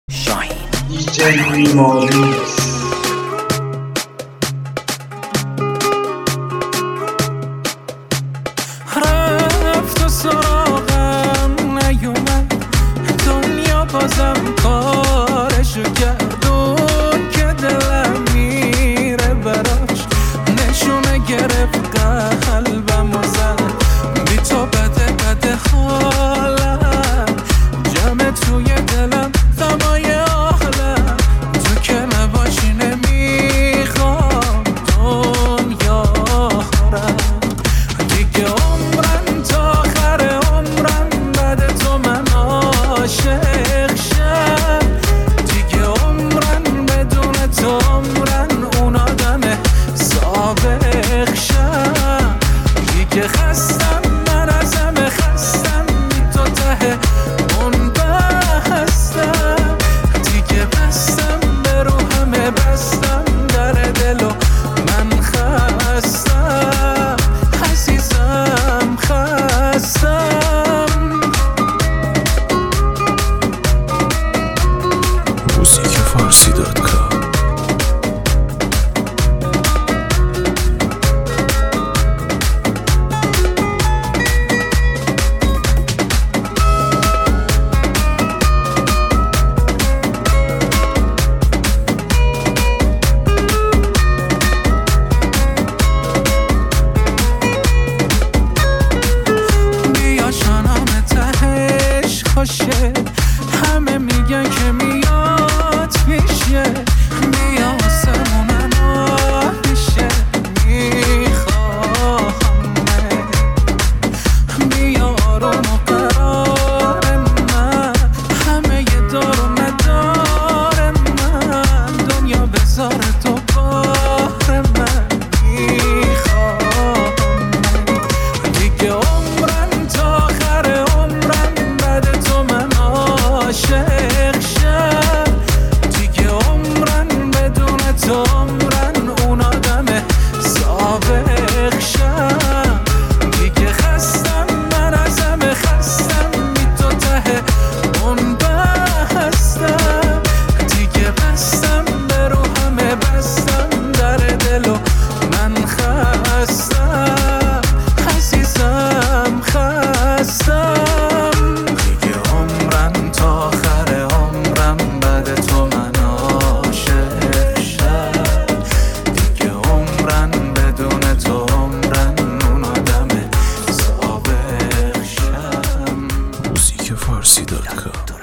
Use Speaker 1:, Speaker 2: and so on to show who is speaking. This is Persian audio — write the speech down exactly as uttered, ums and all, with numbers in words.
Speaker 1: شاهین
Speaker 2: دیجی ریماریکس.
Speaker 3: رفت و سراغم نیومد، دنیا بازم کارشو کرد. اون که دلم میره براش نشونه گرفت قلبم و زد. بی تو بده بده حالم، جمع توی دلم دمای آهلم. تو که نباشی نمیخوام دنیا رم. دیگه عمرم تا آخر عمرم بعد تو من عاشق شم. دیگه عمرم بدون تو عمرن اون آدم سابق شم. دیگه خستم من از همه خستم، بی تو ته اون بستم. دیگه بستم به رو همه بستم در دل و من خستم. عزیزم خستم.
Speaker 4: موزیک فارسی دات کام.
Speaker 3: باشه همه میگن که میاد پیشه، بیا آسمونم آبیشه. میخوامه بیا آروم و قرار من، همه یه دار و مدار من. دنیا بذار تو بار من. میخوامه دیگه عمرم تا آخر عمرم بعد تو من عاشق شم. دیگه عمرن بدون تو عمرن اون آدم سابق شم. دیگه خستم من از همه خستم، بی تو ته اون بستم. دیگه بستم به رو همه بستم در دل و من خستم. عزیزم خستم. دیگه عمرم تا آخر عمرم بعد تو من عاشق شم. دیگه عمرن بدون تو عمرن اون آدم سابق شم.
Speaker 4: موزیک فارسی دات کام.